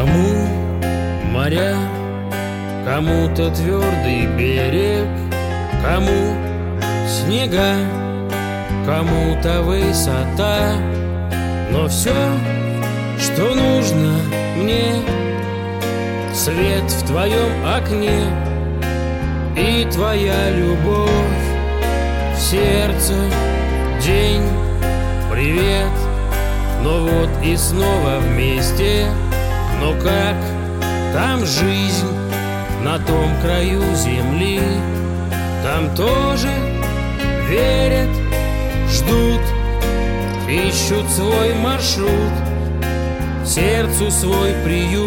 Кому моря, кому-то твердый берег, кому снега, кому-то высота. Но все, что нужно мне, свет в твоем окне и твоя любовь в сердце. День, привет, но вот и снова вместе. Но как там жизнь на том краю земли? Там тоже верят, ждут, ищут свой маршрут, сердцу свой приют.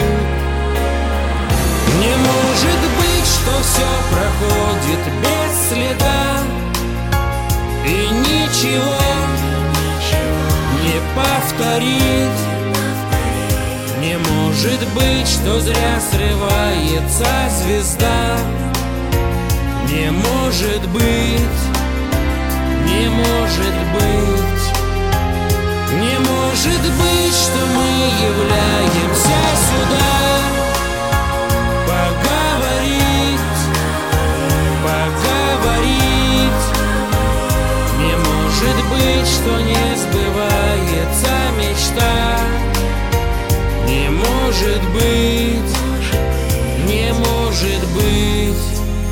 Не может быть, что все проходит без следа, и ничего не повторить. Не может быть, что зря срывается звезда. Не может быть, не может быть. Не может быть, что мы являемся сюда поговорить, поговорить. Не может быть, что не сбывается мечта. Не может быть, не может быть.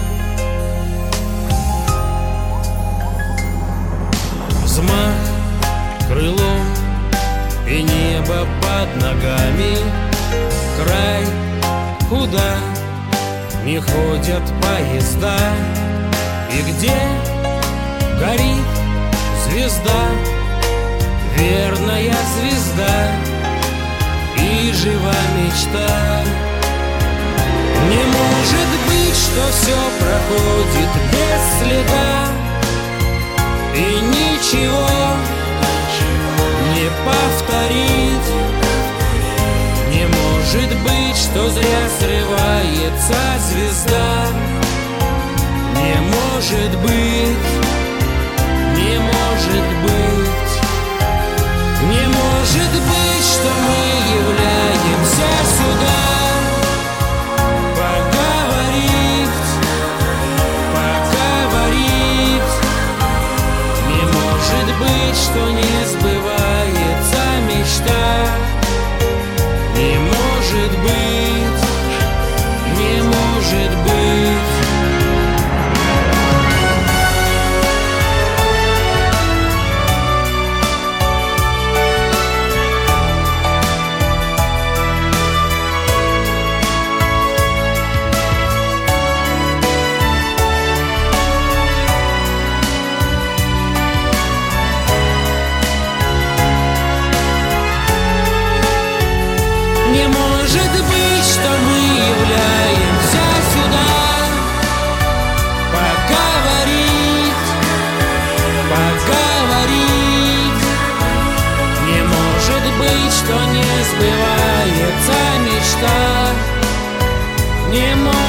Взмах крылом и небо под ногами, край, куда не ходят поезда, и где горит звезда, верная звезда, и жива мечта. Не может быть, что все проходит без следа, и ничего не повторить. Не может быть, что зря срывается звезда. Не может быть, не может быть. Не может быть, что мы являемся сюда поговорить, поговорить. Не может быть, что не сбывается мечта. Не может быть, не может быть. Не может быть, что мы являемся сюда поговорить, поговорить. Не может быть, что не сбывается мечта. Не может